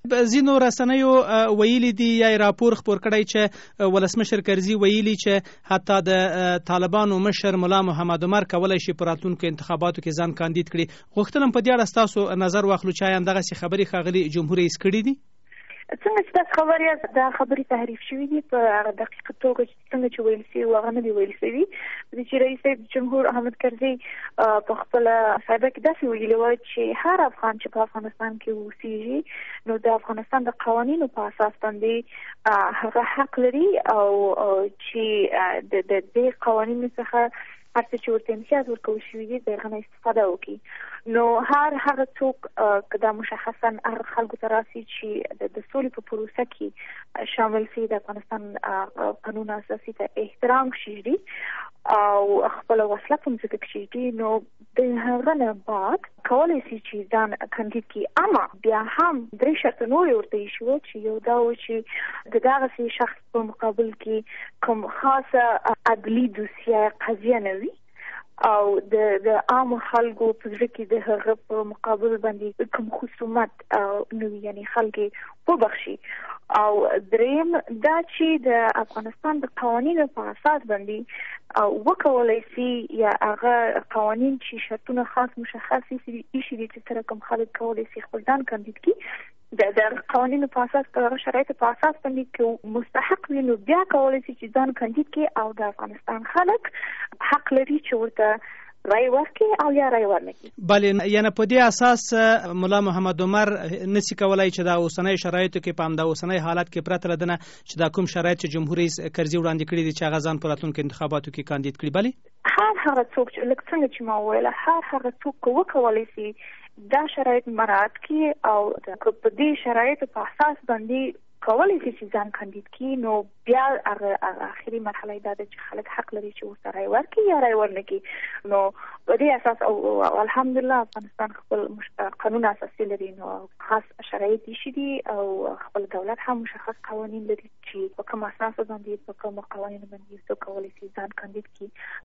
ځینو رسنیو ویلي دي یا راپور خپور کړی چې ولسمشر کرزي ویلي چې حتی د طالبانو مشر ملا محمد عمر کولای شي په راتلونکو انتخاباتو کې ځان کاندید کړي. غوښتنه په دې اړه ستاسو نظر واخلو چې آیا همدغسې خبرې ښاغلي جمهور رئیس کړي دي؟ څنګه چې تاسو خبر یاست دا خبرې تحریف شوي دي په هغه دقیقه توګه څنګه چې ویل شوي هغه نه دي ویل شوي. چې رئیس جمهور حامد کرزي په خپله صحبه کې داسې ویلي وه چې هر افغان چې په افغانستان کې اوسېږي نو د افغانستان د قوانینو په اساس باندې هغه حق لري او چې د دې قوانینو څخه هر څه چې ورته امتیاز ورکول شوي دي د هغه نه استفاده وکړي. نو هغه څوک که دا مشخصا هر خلکو ته راسي چې د سولې په پروسه کې شامل شي د افغانستان قانون اساسي ته احترام کښېږدي او خپله وسله په مځکه کښېږدي نو د هغه نه بعد کولی شي چې ځان کاندید کړي. اما بیا هم درې شرطه نورې ورته ایښي وو چې یو دا و چې د دغسې شخص په مقابل کې کوم خاصه عدلي دوسیه قضیه نه وي او د عامو خلکو په زړه کې د هغه په مقابل باندې کوم خصومت نه وي، یعنې خلک یې وبخښي. او دریم دا چې د افغانستان د قوانینو په اساس باندې وکولای شي یا هغه قوانین چې شرطونه خاص مشخص ایښي دي چې سره کوم خلک کولی شي خپل ځان کاندید کړي د قوانینو په اساس په هغه شرایطو په اساس باندې که مستحق وي نو بیا کولی شي چې ځان کاندید کړي او د افغانستان خلک حق لري چې ورته رای ورکړي او یا رای ورنه کړي. بلې یعنې په دې اساس ملا محمد عمر نشي کولای چې دا اوسنۍ شرایطو کې په همدا اوسنۍ حالت کې پرته له دنه چې دا کوم شرایط چې جمهور رئیس کرزي وړاندې کړي دي چې هغه ځان په راتلونکو انتخاباتو کې کاندید کړي. بلې هغه څوک چې لکه څنګه چې ما وویله هغه څوک وکولی شي دا شرایط مراعات کړي او په دې شرایطو په اساس باندې کولی شي چې ځان کاندید کړي نو بیا هغه آخري مرحله دا ده چې خلک حق لري چې ورته رای ورکړي یا رای ورنه کړي. نو په دې اساس او الحمدلله افغانستان خپل قانون اساسي لري نو خاص شرایط ایښي دي او خپل دولت هم مشخص قوانین لري چې په کوم اساس باندې په کوم قوانینو باندې څوک کولی شي ځان کاندید کړي